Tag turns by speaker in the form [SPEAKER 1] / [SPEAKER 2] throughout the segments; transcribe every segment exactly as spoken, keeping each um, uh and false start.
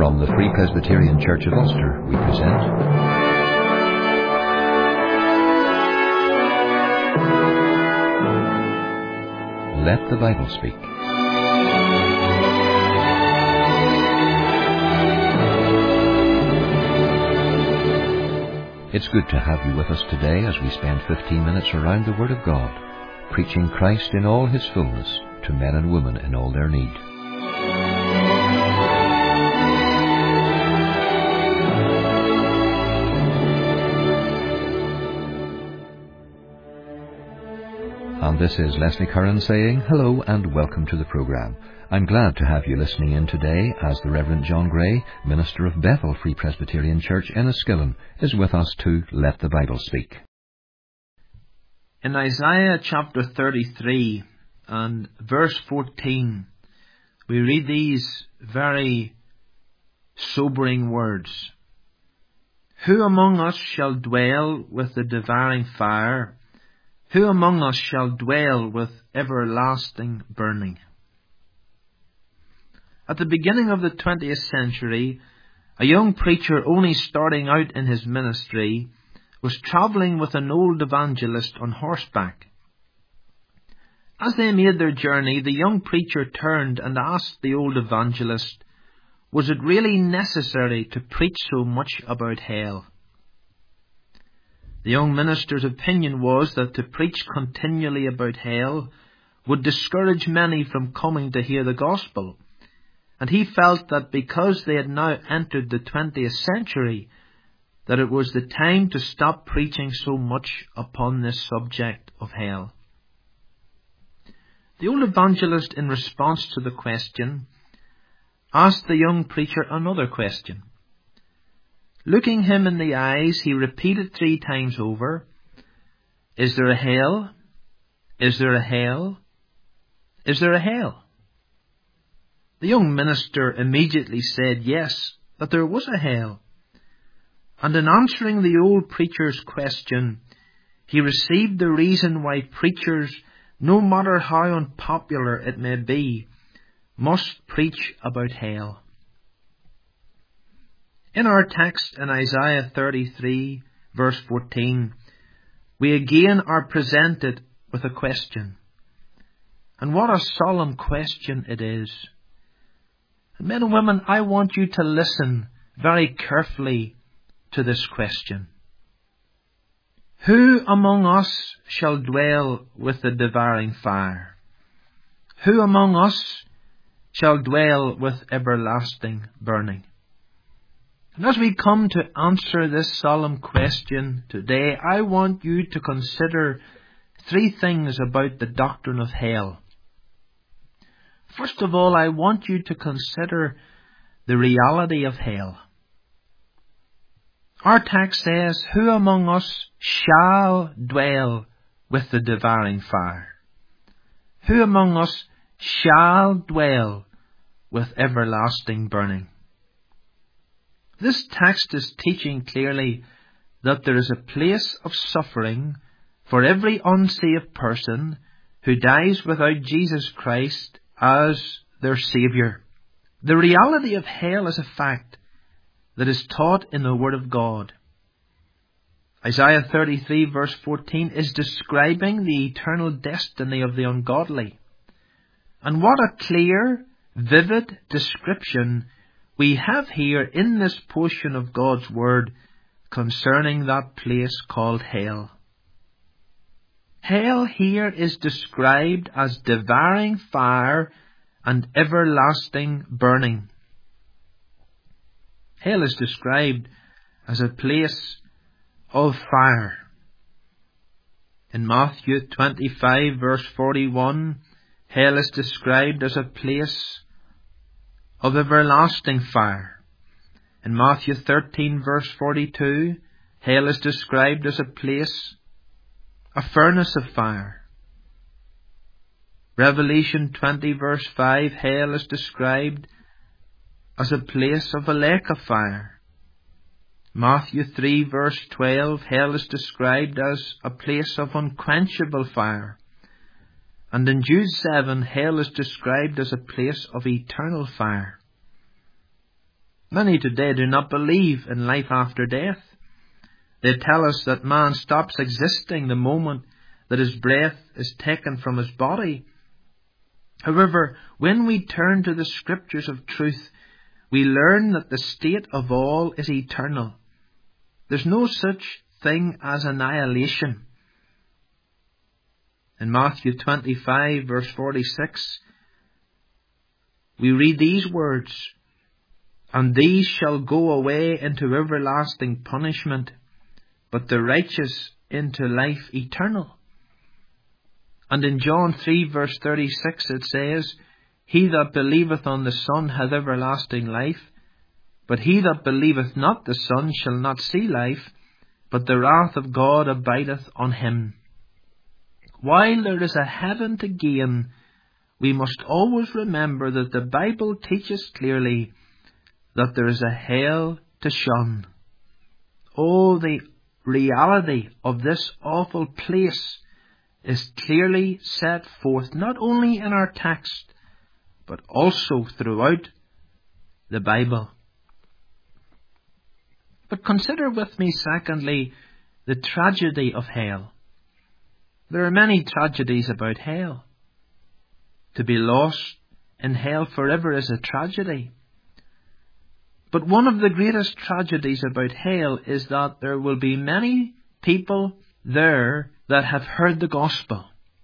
[SPEAKER 1] From the Free Presbyterian Church of Ulster, we present Let the Bible Speak. It's good to have you with us today as we spend fifteen minutes around the Word of God, preaching Christ in all His fullness to men and women in all their need. And this is Leslie Curran saying hello and welcome to the programme. I'm glad to have you listening in today as the Reverend John Gray, minister of Bethel Free Presbyterian Church in Enniskillen, is with us to Let the Bible Speak.
[SPEAKER 2] In Isaiah chapter thirty-three and verse fourteen, we read these very sobering words. Who among us shall dwell with the devouring fire? Who among us shall dwell with everlasting burning? At the beginning of the twentieth century, a young preacher only starting out in his ministry was travelling with an old evangelist on horseback. As they made their journey, the young preacher turned and asked the old evangelist, was it really necessary to preach so much about hell? The young minister's opinion was that to preach continually about hell would discourage many from coming to hear the gospel, and he felt that because they had now entered the twentieth century, that it was the time to stop preaching so much upon this subject of hell. The old evangelist, in response to the question, asked the young preacher another question. Looking him in the eyes, he repeated three times over, Is there a hell? Is there a hell? Is there a hell? The young minister immediately said yes, that there was a hell. And in answering the old preacher's question, he received the reason why preachers, no matter how unpopular it may be, must preach about hell. In our text in Isaiah thirty-three, verse fourteen, we again are presented with a question. And what a solemn question it is. And men and women, I want you to listen very carefully to this question. Who among us shall dwell with the devouring fire? Who among us shall dwell with everlasting burning? And as we come to answer this solemn question today, I want you to consider three things about the doctrine of hell. First of all, I want you to consider the reality of hell. Our text says, Who among us shall dwell with the devouring fire? Who among us shall dwell with everlasting burning? This text is teaching clearly that there is a place of suffering for every unsaved person who dies without Jesus Christ as their Saviour. The reality of hell is a fact that is taught in the Word of God. Isaiah thirty-three verse fourteen is describing the eternal destiny of the ungodly. And what a clear, vivid description we have here in this portion of God's Word concerning that place called hell. Hell here is described as devouring fire and everlasting burning. Hell is described as a place of fire. In Matthew twenty-five verse forty-one, hell is described as a place of everlasting fire. In Matthew thirteen verse forty-two, hell is described as a place, a furnace of fire. Revelation twenty verse five, hell is described as a place of a lake of fire. Matthew three verse twelve, hell is described as a place of unquenchable fire. And in Jude seven, hell is described as a place of eternal fire. Many today do not believe in life after death. They tell us that man stops existing the moment that his breath is taken from his body. However, when we turn to the Scriptures of truth, we learn that the state of all is eternal. There's no such thing as annihilation. In Matthew twenty-five, verse forty-six, we read these words, "And these shall go away into everlasting punishment, but the righteous into life eternal." And in John three, verse thirty-six, it says, "He that believeth on the Son hath everlasting life, but he that believeth not the Son shall not see life, but the wrath of God abideth on him." While there is a heaven to gain, we must always remember that the Bible teaches clearly that there is a hell to shun. Oh, the reality of this awful place is clearly set forth not only in our text, but also throughout the Bible. But consider with me, secondly, the tragedy of hell. There are many tragedies about hell. To be lost in hell forever is a tragedy. But one of the greatest tragedies about hell is that there will be many people there that have heard the gospel.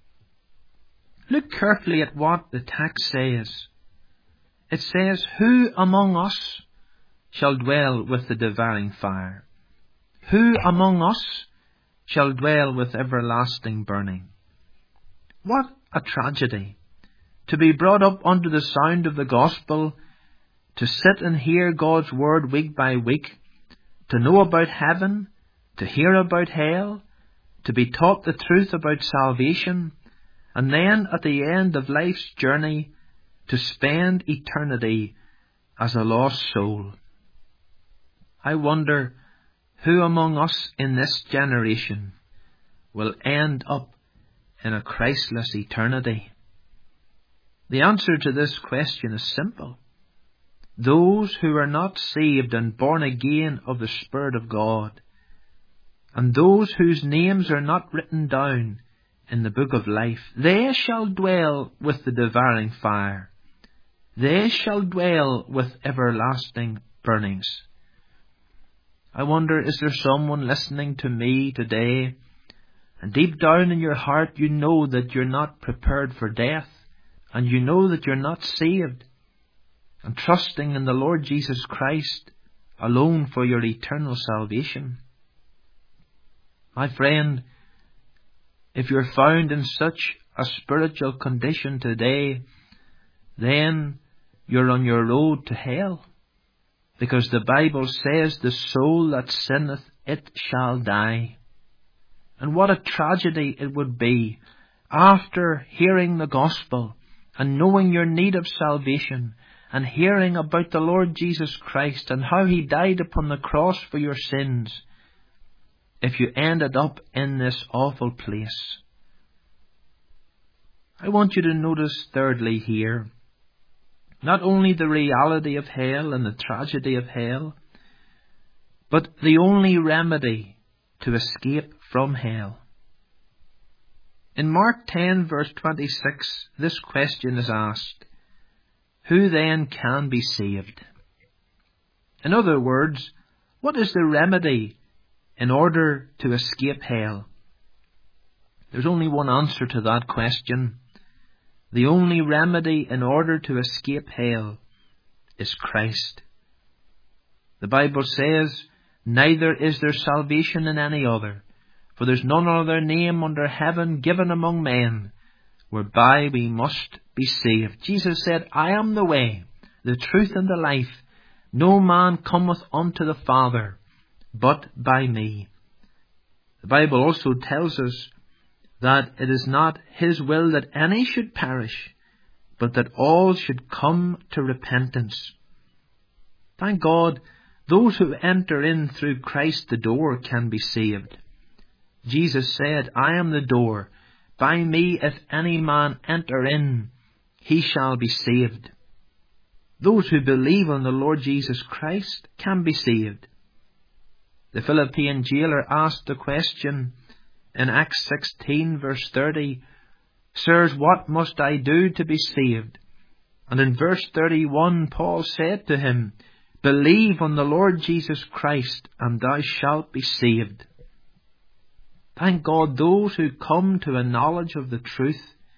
[SPEAKER 2] Look carefully at what the text says. It says, "Who among us shall dwell with the devouring fire? Who among us shall dwell with everlasting burning?" What a tragedy! To be brought up under the sound of the gospel, to sit and hear God's word week by week, to know about heaven, to hear about hell, to be taught the truth about salvation, and then at the end of life's journey, to spend eternity as a lost soul. I wonder who among us in this generation will end up in a Christless eternity. The answer to this question is simple. Those who are not saved and born again of the Spirit of God, and those whose names are not written down in the book of life, they shall dwell with the devouring fire. They shall dwell with everlasting burnings. I wonder, is there someone listening to me today, and deep down in your heart you know that you're not prepared for death, and you know that you're not saved, and trusting in the Lord Jesus Christ alone for your eternal salvation? My friend, if you're found in such a spiritual condition today, then you're on your road to hell. Because the Bible says, "The soul that sinneth, it shall die." And what a tragedy it would be, after hearing the gospel and knowing your need of salvation, and hearing about the Lord Jesus Christ and how He died upon the cross for your sins, if you ended up in this awful place. I want you to notice thirdly here, not only the reality of hell and the tragedy of hell, but the only remedy to escape from hell. In Mark ten, verse twenty-six, this question is asked, "Who then can be saved?" In other words, what is the remedy in order to escape hell? There's only one answer to that question. The only remedy in order to escape hell is Christ. The Bible says, "Neither is there salvation in any other, for there's none other name under heaven given among men, whereby we must be saved." Jesus said, "I am the way, the truth, and the life. No man cometh unto the Father, but by me." The Bible also tells us that it is not His will that any should perish, but that all should come to repentance. Thank God, those who enter in through Christ the door can be saved. Jesus said, "I am the door. By me if any man enter in, he shall be saved." those who believe on the Lord Jesus Christ can be saved. The Philippian jailer asked the question in Acts sixteen verse thirty, Sirs, what must I do to be saved? And in verse thirty-one, Paul said to him, Believe on the Lord Jesus Christ, and thou shalt be saved. Thank God, those who come to a knowledge of the truth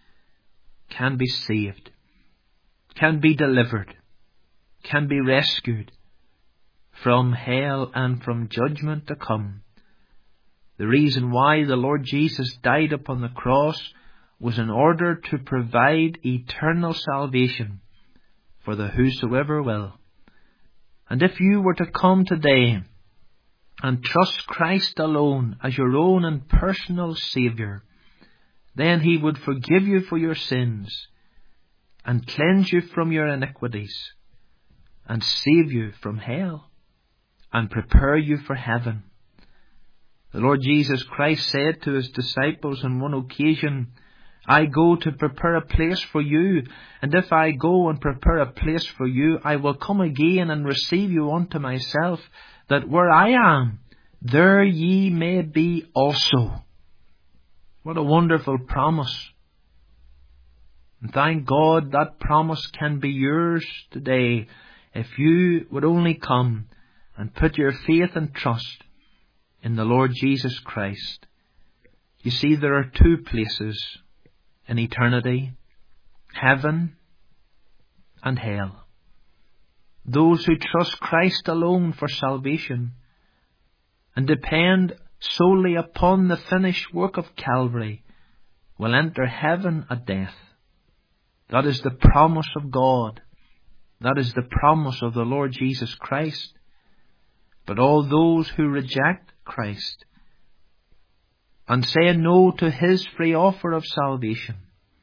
[SPEAKER 2] can be saved, can be delivered, can be rescued from hell and from judgment to come. The reason why the Lord Jesus died upon the cross was in order to provide eternal salvation for the whosoever will. And if you were to come today and trust Christ alone as your own and personal Saviour, then He would forgive you for your sins and cleanse you from your iniquities and save you from hell and prepare you for heaven. The Lord Jesus Christ said to His disciples on one occasion, I go to prepare a place for you, and if I go and prepare a place for you, I will come again and receive you unto myself, that where I am, there ye may be also. What a wonderful promise. And thank God that promise can be yours today if you would only come and put your faith and trust in the Lord Jesus Christ. You see, there are two places in eternity, heaven and hell. Those who trust Christ alone for salvation and depend solely upon the finished work of Calvary will enter heaven at death. That is the promise of God. That is the promise of the Lord Jesus Christ. But all those who reject Christ and say no to His free offer of salvation,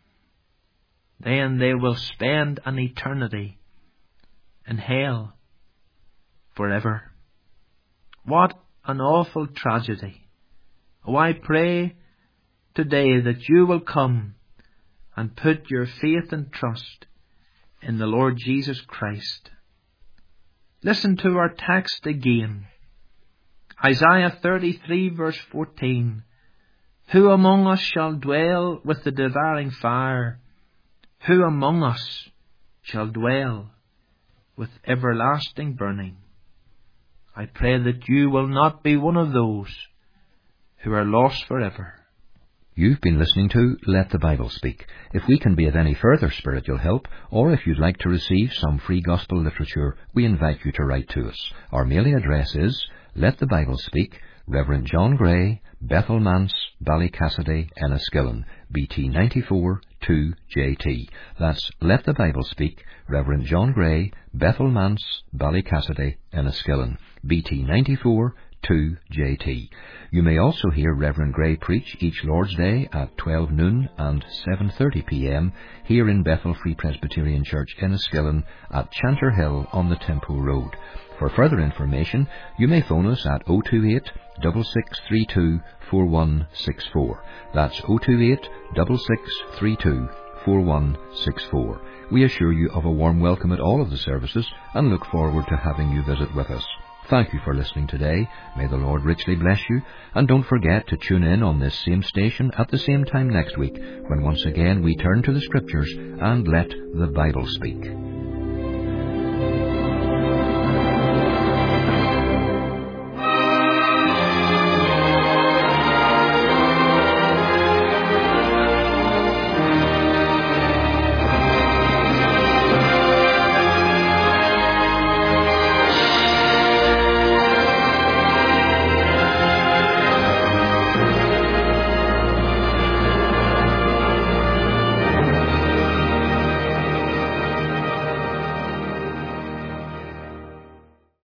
[SPEAKER 2] then they will spend an eternity in hell forever. What an awful tragedy. Oh, I pray today that you will come and put your faith and trust in the Lord Jesus Christ. Listen to our text again. Isaiah thirty-three verse fourteen. Who among us shall dwell with the devouring fire? Who among us shall dwell with everlasting burning? I pray that you will not be one of those who are lost forever.
[SPEAKER 1] You've been listening to Let the Bible Speak. If we can be of any further spiritual help, or if you'd like to receive some free gospel literature, we invite you to write to us. Our mailing address is Let the Bible Speak, Reverend John Gray, Bethel Manse, Ballycassidy, Enniskillen, B T ninety-four two J T. That's Let the Bible Speak, Reverend John Gray, Bethel Manse, Ballycassidy, Enniskillen, B T ninety-four two J T. You may also hear Reverend Gray preach each Lord's Day at twelve noon and seven thirty p m here in Bethel Free Presbyterian Church, Enniskillen, at Chanter Hill on the Temple Road. For further information, you may phone us at oh two eight, six six three two, four one six four. That's oh two eight, six six three two, four one six four. We assure you of a warm welcome at all of the services and look forward to having you visit with us. Thank you for listening today. May the Lord richly bless you, and don't forget to tune in on this same station at the same time next week, when once again we turn to the Scriptures and let the Bible speak.